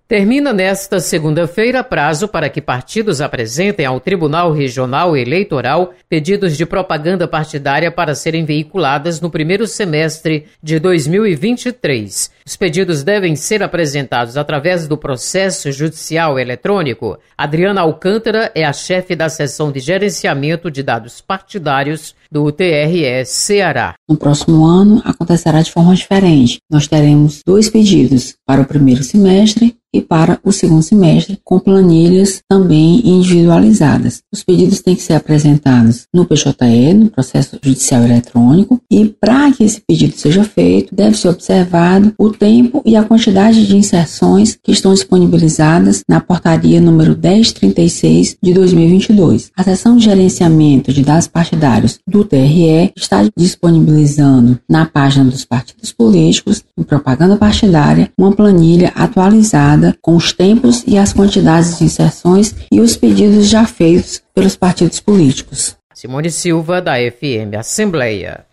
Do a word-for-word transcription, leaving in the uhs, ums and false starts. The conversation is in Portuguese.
Termina nesta segunda-feira prazo para que partidos apresentem ao Tribunal Regional Eleitoral pedidos de propaganda partidária para serem veiculadas no primeiro semestre de dois mil e vinte e três. Os pedidos devem ser apresentados através do processo judicial eletrônico. Adriana Alcântara é a chefe da seção de gerenciamento de dados partidários do T R E Ceará. No próximo ano acontecerá de forma diferente. Nós teremos dois pedidos para o primeiro semestre e para o segundo semestre, com planilhas também individualizadas. Os pedidos têm que ser apresentados no P J E, no processo judicial eletrônico, e para que esse pedido seja feito, deve ser observado o tempo e a quantidade de inserções que estão disponibilizadas na portaria número dez mil trinta e seis de dois mil e vinte e dois. A seção de gerenciamento de dados partidários do T R E está disponibilizando na página dos partidos políticos, em propaganda partidária, uma planilha atualizada com os tempos e as quantidades de inserções e os pedidos já feitos pelos partidos políticos. Simone Silva, da F M Assembleia.